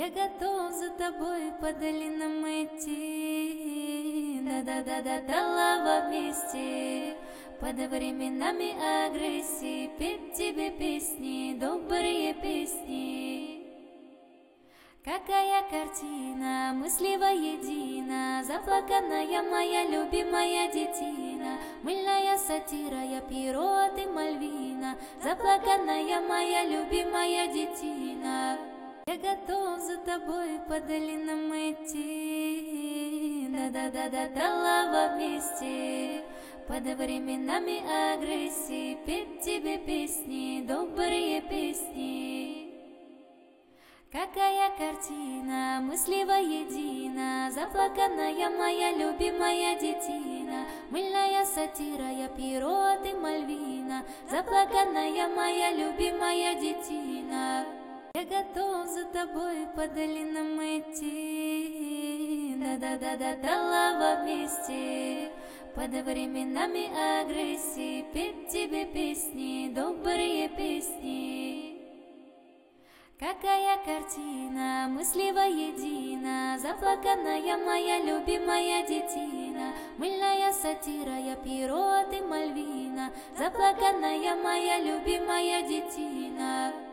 Я готов за тобой по долинам идти, да-да-да-да, до лава вместе. Под временами агрессии петь тебе песни, добрые песни. Какая картина, мысли воедино, заплаканная моя любимая детина. Мыльная сатира, я перо, а ты Мальвина, заплаканная моя любимая детина. Я готов за тобой по долинам идти, да-да-да-да, до лава вместе. Под временами агрессии петь тебе песни, добрые песни. Какая картина, мысли воедино, заплаканная моя любимая детина. Мыльная сатира, я перо, а ты Мальвина, заплаканная моя любимая детина. Я готов за тобой по долинам идти, да-да-да-да, до лава вместе. Под временами агрессии петь тебе песни, добрые песни. Какая картина, мысли воедино, заплаканная моя любимая детина. Мыльная сатира, я перо, а ты Мальвина, заплаканная моя любимая детина.